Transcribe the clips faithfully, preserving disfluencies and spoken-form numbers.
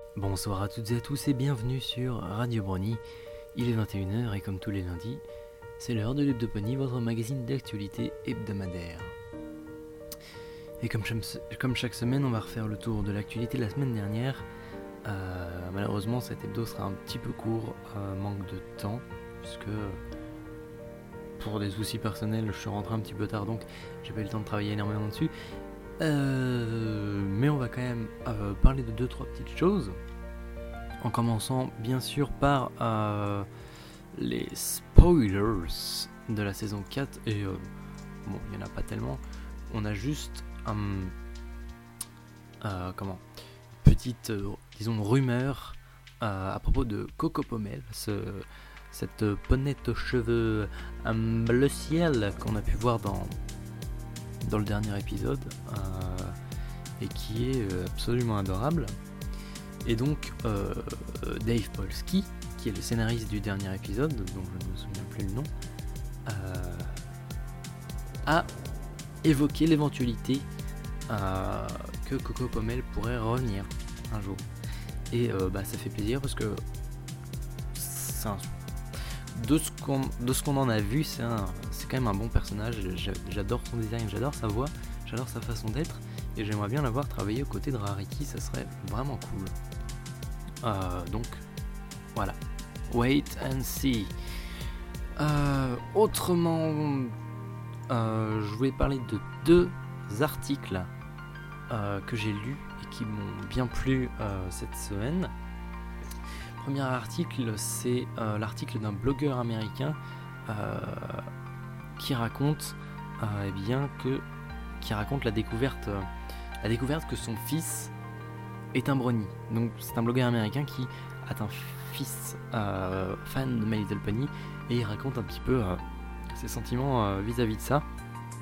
Bonsoir à toutes et à tous et bienvenue sur Radio Brony. Il est vingt et une heures et comme tous les lundis, c'est l'heure de l'Hebdo Pony, votre magazine d'actualité hebdomadaire. Et comme chaque, comme chaque semaine, on va refaire le tour de l'actualité de la semaine dernière. Euh, malheureusement, cet hebdo sera un petit peu court, euh, manque de temps, puisque pour des soucis personnels, je suis rentré un petit peu tard, donc j'ai pas eu le temps de travailler énormément dessus. Euh, mais on va quand même euh, parler de deux trois petites choses, en commençant bien sûr par euh, les spoilers de la saison quatre. Et euh, bon, il n'y en a pas tellement, on a juste un euh, comment petite euh, disons rumeur euh, à propos de Coco Pommel, ce, cette ponette aux cheveux euh, bleu ciel qu'on a pu voir dans dans le dernier épisode euh, et qui est euh, absolument adorable. Et donc euh, Dave Polsky, qui est le scénariste du dernier épisode, dont je ne me souviens plus le nom, euh, a évoqué l'éventualité euh, que Coco Pommel pourrait revenir un jour. Et euh, bah, ça fait plaisir parce que c'est un, de, ce qu'on, de ce qu'on en a vu, c'est, un, c'est quand même un bon personnage. J'adore son design, j'adore sa voix, j'adore sa façon d'être. Et j'aimerais bien la voir travailler aux côtés de Rarity, ça serait vraiment cool. Euh, donc, voilà. Wait and see. Euh, autrement, euh, je voulais parler de deux articles euh, que j'ai lus et qui m'ont bien plu euh, cette semaine. Premier article, c'est euh, l'article d'un blogueur américain euh, qui raconte, euh, eh bien que, qui raconte la découverte, euh, la découverte que son fils est un brony. Donc c'est un blogueur américain qui a un fils euh, fan de My Little Pony et il raconte un petit peu euh, ses sentiments euh, vis-à-vis de ça,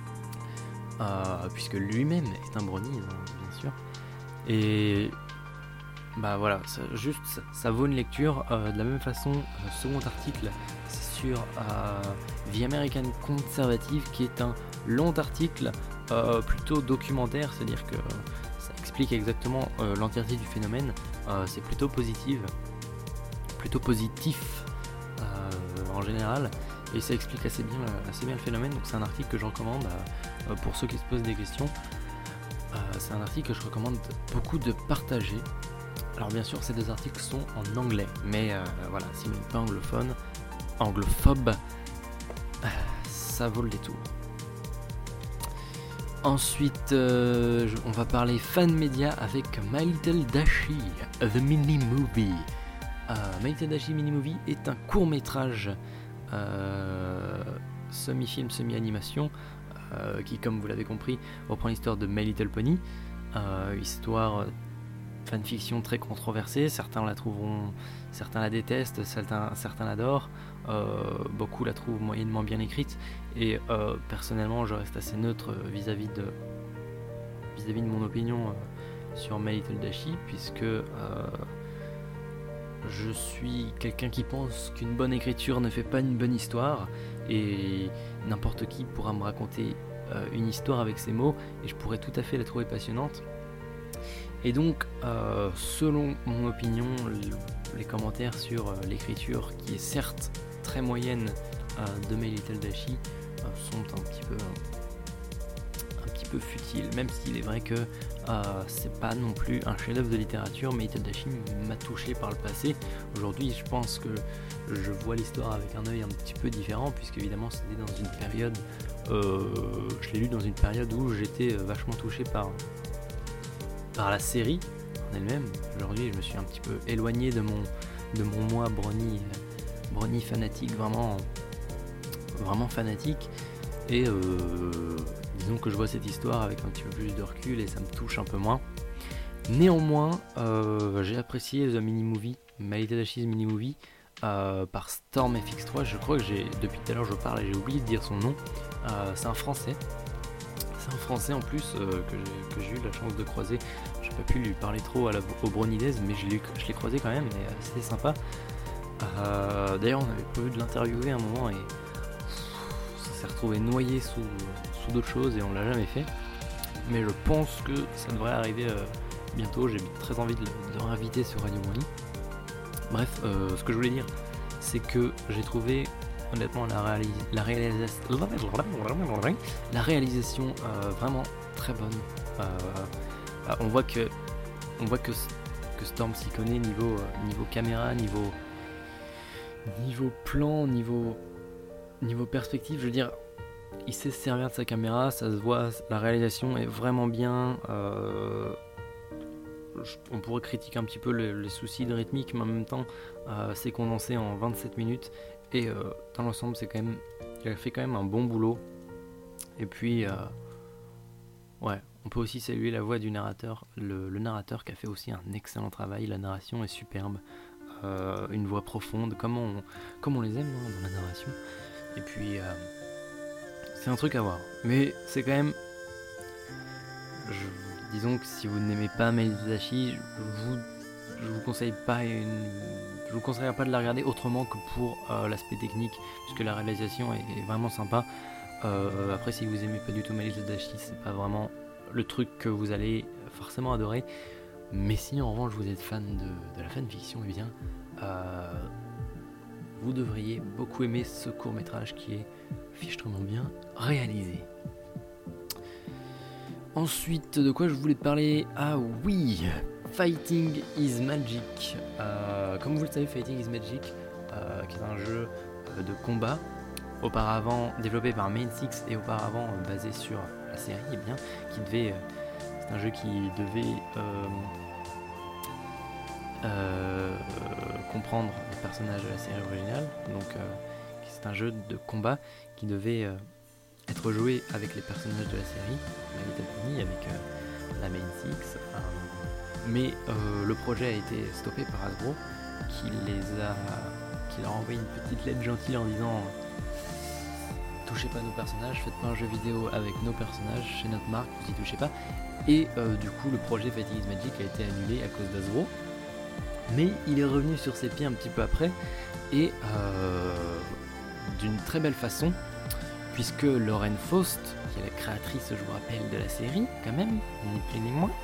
euh, puisque lui-même est un brony, euh, bien sûr. Et bah voilà, ça, juste ça, ça vaut une lecture. Euh, de la même façon, le second article, c'est sur euh, The American Conservative, qui est un long article euh, plutôt documentaire, c'est-à-dire que ça explique exactement euh, l'entièreté du phénomène. Euh, c'est plutôt positif, plutôt positif euh, en général, et ça explique assez bien, assez bien le phénomène. Donc c'est un article que je recommande euh, pour ceux qui se posent des questions. Euh, c'est un article que je recommande beaucoup de partager. Alors bien sûr, ces deux articles sont en anglais, mais euh, voilà, si vous n'êtes pas anglophone, anglophobe, euh, ça vaut le détour. Ensuite, euh, je, on va parler fan média avec My Little Dashi, The Mini Movie. Euh, My Little Dashi Mini Movie est un court métrage euh, semi-film, semi-animation, euh, qui, comme vous l'avez compris, reprend l'histoire de My Little Pony, euh, histoire fanfiction très controversée. Certains la trouveront, certains la détestent, certains, certains l'adorent, euh, beaucoup la trouvent moyennement bien écrite, et euh, personnellement je reste assez neutre vis-à-vis de, vis-à-vis de mon opinion euh, sur My Little Dashi, puisque euh, je suis quelqu'un qui pense qu'une bonne écriture ne fait pas une bonne histoire, et n'importe qui pourra me raconter euh, une histoire avec ses mots, et je pourrais tout à fait la trouver passionnante. Et donc, euh, selon mon opinion, les commentaires sur euh, l'écriture, qui est certes très moyenne, euh, de My Little Dashi, euh, sont un petit peu, euh, un petit peu futiles, même s'il est vrai que euh, c'est pas non plus un chef-d'œuvre de littérature. My Little Dashi m'a touché par le passé. Aujourd'hui, je pense que je vois l'histoire avec un œil un petit peu différent, puisque évidemment c'était dans une période, euh, je l'ai lu dans une période où j'étais vachement touché par par la série en elle-même. Aujourd'hui, je me suis un petit peu éloigné de mon, de mon moi brony, brony fanatique, vraiment, vraiment fanatique. Et euh, disons que je vois cette histoire avec un petit peu plus de recul et ça me touche un peu moins. Néanmoins, euh, j'ai apprécié The Mini Movie, My Little Dashi's Mini Movie, euh, par Storm F X trois. Je crois que j'ai, depuis tout à l'heure, je parle et j'ai oublié de dire son nom. Euh, c'est un français. C'est un français en plus euh, que, j'ai, que j'ai eu la chance de croiser. J'ai pas pu lui parler trop à la, au Bronidaise, mais je l'ai, je l'ai croisé quand même, et c'était sympa. Euh, d'ailleurs, on avait prévu de l'interviewer à un moment et ça s'est retrouvé noyé sous, sous d'autres choses et on l'a jamais fait. Mais je pense que ça devrait arriver euh, bientôt. J'ai très envie de le, de le réinviter sur Radio Wally. Bref, euh, ce que je voulais dire, c'est que j'ai trouvé honnêtement la, réalis- la, réalisa- la réalisation euh, vraiment très bonne. Euh, euh, on voit que on voit que, que Storm s'y connaît niveau, euh, niveau caméra, niveau, niveau plan, niveau, niveau perspective. Je veux dire, il sait se servir de sa caméra, ça se voit, la réalisation est vraiment bien. Euh, on pourrait critiquer un petit peu les, les soucis de rythmique, mais en même temps, euh, c'est condensé en vingt-sept minutes. Et euh, dans l'ensemble, c'est quand même, il a fait quand même un bon boulot. Et puis, euh, ouais, on peut aussi saluer la voix du narrateur, le, le narrateur qui a fait aussi un excellent travail. La narration est superbe, euh, une voix profonde, comme on, comme on les aime hein, dans la narration. Et puis, euh, c'est un truc à voir. Mais c'est quand même, je, disons que si vous n'aimez pas Mail Tadashi, je vous, je vous conseille pas une, je vous conseillerais pas de la regarder autrement que pour euh, l'aspect technique, puisque la réalisation est, est vraiment sympa. Euh, après, si vous aimez pas du tout Mail Tadashi, c'est pas vraiment le truc que vous allez forcément adorer. Mais si en revanche vous êtes fan de, de la fanfiction, eh bien, euh, vous devriez beaucoup aimer ce court métrage qui est fichtrement bien réalisé. Ensuite, de quoi je voulais te parler ? Ah oui, Fighting is Magic. Euh, comme vous le savez, Fighting is Magic, euh, qui est un jeu euh, de combat, auparavant développé par Main Six et auparavant euh, basé sur la série, eh bien, qui devait, euh, c'est un jeu qui devait euh, euh, comprendre les personnages de la série originale. Donc, euh, c'est un jeu de combat qui devait euh, être joué avec les personnages de la série, My Little Pony, avec euh, la Main Six. Euh, mais euh, le projet a été stoppé par Hasbro, qui les a, qui leur a envoyé une petite lettre gentille en disant touchez pas nos personnages, faites pas un jeu vidéo avec nos personnages, chez notre marque, vous y touchez pas. Et euh, du coup, le projet Fighting is Magic a été annulé à cause d'Hasbro. Mais il est revenu sur ses pieds un petit peu après, et euh, d'une très belle façon, puisque Lauren Faust, qui est la créatrice, je vous rappelle, de la série, quand même, ni plus ni moins,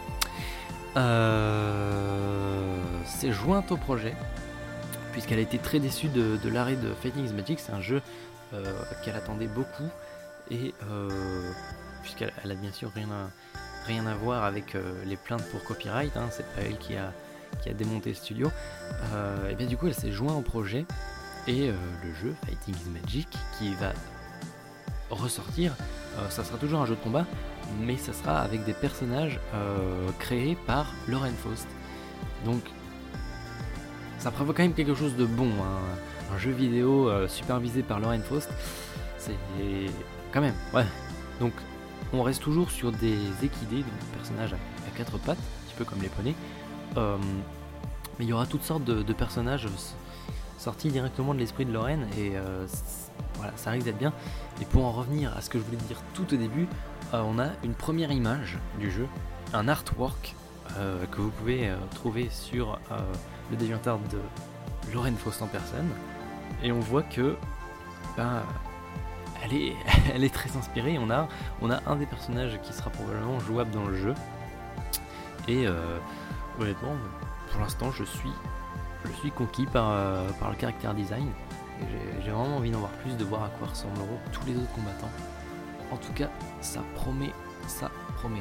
euh, s'est jointe au projet, puisqu'elle a été très déçue de, de l'arrêt de Fighting is Magic. C'est un jeu euh, qu'elle attendait beaucoup, et euh, puisqu'elle elle a bien sûr rien à, rien à voir avec euh, les plaintes pour copyright, hein, c'est pas elle qui a, qui a démonté le studio, euh, et bien du coup elle s'est jointe au projet, et euh, le jeu Fighting is Magic qui va ressortir, euh, ça sera toujours un jeu de combat, mais ça sera avec des personnages euh, créés par Lauren Faust. Donc ça prévoit quand même quelque chose de bon, hein. Un jeu vidéo euh, supervisé par Lauren Faust, c'est quand même, ouais. Donc on reste toujours sur des équidés, donc personnages à, à quatre pattes, un petit peu comme les poneys, euh, mais il y aura toutes sortes de, de personnages sortis directement de l'esprit de Lauren, et euh, voilà, ça risque d'être bien. Et pour en revenir à ce que je voulais dire tout au début, euh, on a une première image du jeu, un artwork euh, que vous pouvez euh, trouver sur euh, le DeviantArt de Lauren Faust en personne, et on voit que ben, elle, est, elle est très inspirée. On a, on a un des personnages qui sera probablement jouable dans le jeu, et euh, honnêtement, pour l'instant, je suis, je suis conquis par, euh, par le character design. Et j'ai, j'ai vraiment envie d'en voir plus, de voir à quoi ressembleront tous les autres combattants. En tout cas, ça promet, ça promet.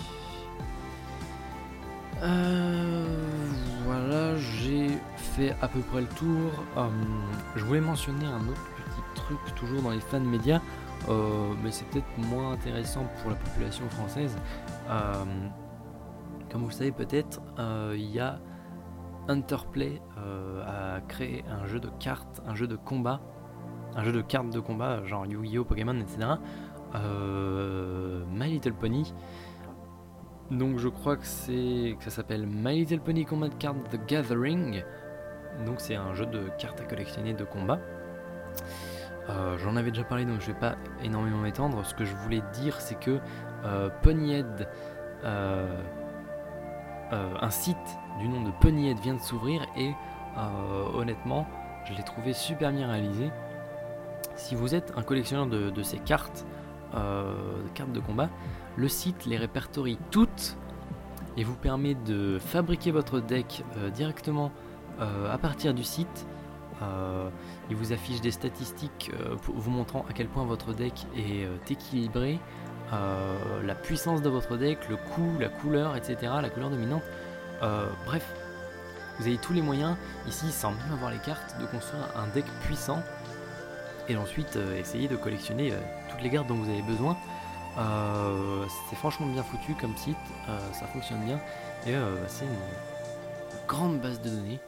Euh, voilà, j'ai fait à peu près le tour. Euh, je voulais mentionner un autre petit truc, toujours dans les fans médias, euh, mais c'est peut-être moins intéressant pour la population française. Euh, comme vous le savez peut-être, il euh, y a Interplay euh, a créé un jeu de cartes, un jeu de combat, un jeu de cartes de combat, genre Yu-Gi-Oh, Pokémon, et cetera. Euh, My Little Pony. Donc je crois que c'est que ça s'appelle My Little Pony Combat Card The Gathering. Donc c'est un jeu de cartes à collectionner de combat. Euh, j'en avais déjà parlé, donc je vais pas énormément m'étendre. Ce que je voulais dire, c'est que euh, Ponyhead, euh, euh, un site du nom de Ponyhead vient de s'ouvrir, et euh, honnêtement, je l'ai trouvé super bien réalisé. Si vous êtes un collectionneur de, de ces cartes, euh, de cartes de combat, le site les répertorie toutes et vous permet de fabriquer votre deck euh, directement euh, à partir du site. Euh, il vous affiche des statistiques euh, pour vous montrant à quel point votre deck est euh, équilibré, euh, la puissance de votre deck, le coût, la couleur, et cetera, la couleur dominante. Euh, bref, vous avez tous les moyens ici, sans même avoir les cartes, de construire un deck puissant et ensuite euh, essayer de collectionner euh, toutes les cartes dont vous avez besoin. Euh, c'est franchement bien foutu comme site, euh, ça fonctionne bien et euh, c'est une grande base de données.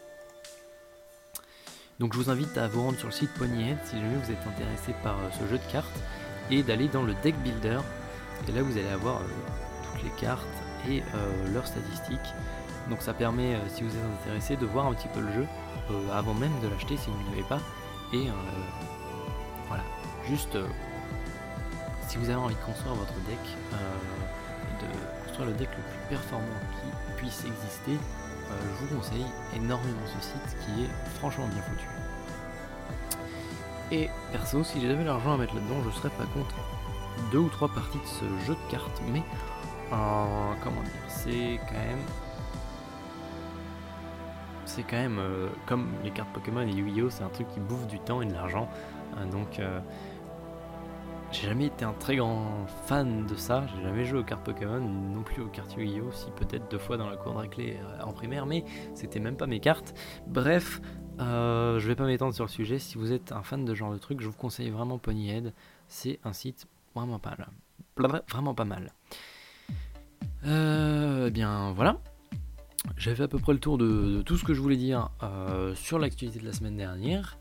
Donc je vous invite à vous rendre sur le site Ponyhead si jamais vous êtes intéressé par euh, ce jeu de cartes et d'aller dans le deck builder, et là vous allez avoir euh, toutes les cartes et euh, leurs statistiques. Donc ça permet, euh, si vous êtes intéressé, de voir un petit peu le jeu euh, avant même de l'acheter si vous ne l'avez pas. Et euh, voilà, juste euh, si vous avez envie de construire votre deck, euh, de construire le deck le plus performant qui puisse exister, euh, je vous conseille énormément ce site qui est franchement bien foutu. Et perso, si j'avais l'argent à mettre là-dedans, je serais pas contre deux ou trois parties de ce jeu de cartes, mais euh, comment dire, c'est quand même c'est quand même euh, comme les cartes Pokémon et Yu-Gi-Oh, c'est un truc qui bouffe du temps et de l'argent, euh, donc euh, j'ai jamais été un très grand fan de ça, j'ai jamais joué aux cartes Pokémon, non plus aux cartes Yu-Gi-Oh, si peut-être deux fois dans la cour de récré euh, en primaire, mais c'était même pas mes cartes. Bref, euh, je vais pas m'étendre sur le sujet. Si vous êtes un fan de ce genre de truc, je vous conseille vraiment Ponyhead, c'est un site vraiment pas mal, vraiment pas mal. Euh, eh bien voilà. J'ai fait à peu près le tour de, de tout ce que je voulais dire euh, sur l'actualité de la semaine dernière.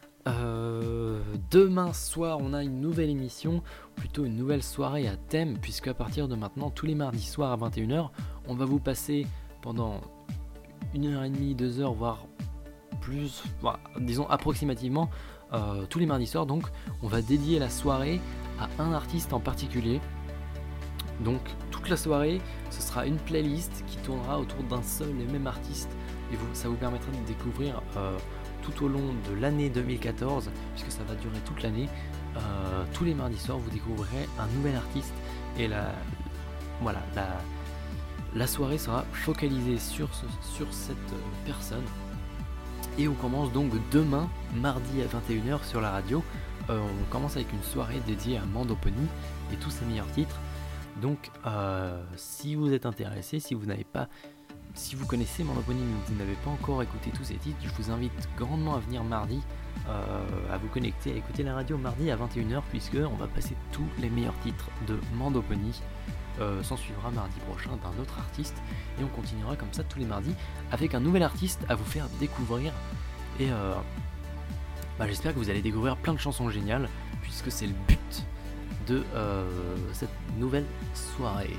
Euh, demain soir, on a une nouvelle émission, plutôt une nouvelle soirée à thème, puisque à partir de maintenant, tous les mardis soirs à vingt et une heures, on va vous passer pendant une heure et demie, deux heures, voire plus, bah, disons approximativement, euh, tous les mardis soirs. Donc, on va dédier la soirée à un artiste en particulier. Donc toute la soirée, ce sera une playlist qui tournera autour d'un seul et même artiste, et vous, ça vous permettra de découvrir euh, tout au long de l'année deux mille quatorze, puisque ça va durer toute l'année, euh, tous les mardis soirs vous découvrirez un nouvel artiste, et la, voilà, la, la soirée sera focalisée sur, ce, sur cette euh, personne. Et on commence donc demain, mardi à vingt et une heures sur la radio. Euh, on commence avec une soirée dédiée à Mandopony et tous ses meilleurs titres. Donc, euh, si vous êtes intéressé, si vous n'avez pas, si vous connaissez Mandopony mais vous n'avez pas encore écouté tous ces titres, je vous invite grandement à venir mardi, euh, à vous connecter, à écouter la radio mardi à vingt et une heures, puisque on va passer tous les meilleurs titres de Mandopony. Euh, s'en suivra mardi prochain d'un autre artiste, et on continuera comme ça tous les mardis avec un nouvel artiste à vous faire découvrir. Et euh, bah, j'espère que vous allez découvrir plein de chansons géniales, puisque c'est le but de euh, cette nouvelle soirée.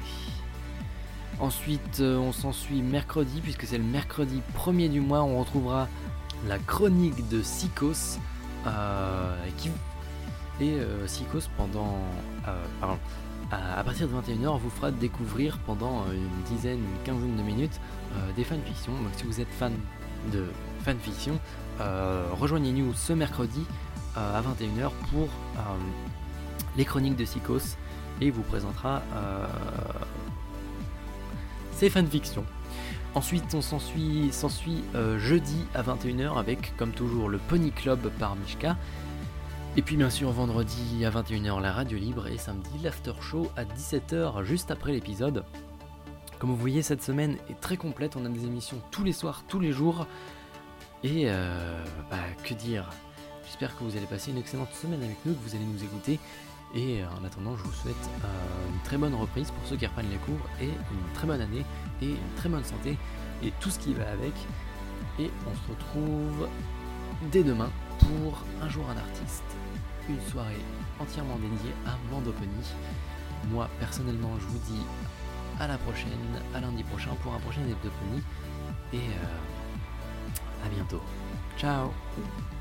Ensuite, euh, on s'ensuit mercredi, puisque c'est le mercredi premier du mois, on retrouvera la chronique de Psychos, euh, qui... et euh, Psychos pendant... Euh, pardon, à, à partir de vingt et une heures, vous fera découvrir pendant une dizaine, une quinzaine de minutes euh, des fanfictions. Donc si vous êtes fan de fanfiction, euh, rejoignez-nous ce mercredi euh, à vingt et une heures pour... Euh, les chroniques de Psychos, et il vous présentera euh, ses fanfictions. Ensuite, on s'ensuit, s'ensuit euh, jeudi à vingt et une heures avec, comme toujours, le Pony Club par Mishka. Et puis bien sûr, vendredi à vingt et une heures, la radio libre, et samedi, l'after show à dix-sept heures, juste après l'épisode. Comme vous voyez, cette semaine est très complète, on a des émissions tous les soirs, tous les jours. Et euh, bah, que dire ? J'espère que vous allez passer une excellente semaine avec nous, que vous allez nous écouter. Et en attendant, je vous souhaite euh, une très bonne reprise pour ceux qui reprennent les cours, et une très bonne année, et une très bonne santé, et tout ce qui va avec. Et on se retrouve dès demain pour Un jour un artiste, une soirée entièrement dédiée à Mandopony. Moi, personnellement, je vous dis à la prochaine, à lundi prochain pour un prochain Hebdopony, et euh, à bientôt. Ciao.